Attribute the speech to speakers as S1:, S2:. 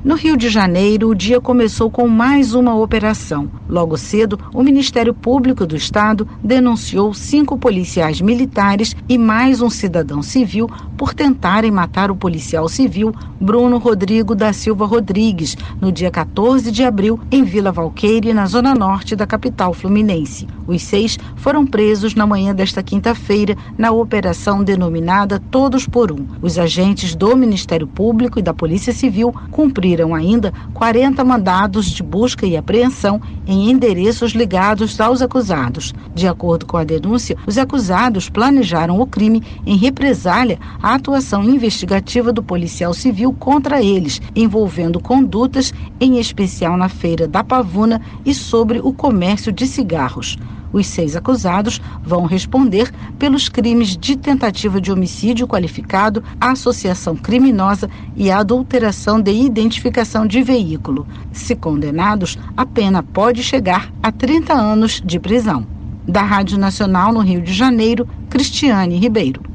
S1: No Rio de Janeiro, o dia começou com mais uma operação. Logo cedo, o Ministério Público do Estado denunciou 5 policiais militares e mais um cidadão civil por tentarem matar o policial civil Bruno Rodrigo da Silva Rodrigues, no dia 14 de abril, em Vila Valqueire, na zona norte da capital fluminense. Os 6 foram presos na manhã desta quinta-feira na operação denominada Todos por Um. Os agentes do Ministério Público e da Polícia Civil cumpriram ainda 40 mandados de busca e apreensão em endereços ligados aos acusados. De acordo com a denúncia, os acusados planejaram o crime em represália à atuação investigativa do policial civil contra eles, envolvendo condutas, em especial na Feira da Pavuna e sobre o comércio de cigarros. Os 6 acusados vão responder pelos crimes de tentativa de homicídio qualificado, associação criminosa e adulteração de identificação de veículo. Se condenados, a pena pode chegar a 30 anos de prisão. Da Rádio Nacional no Rio de Janeiro, Cristiane Ribeiro.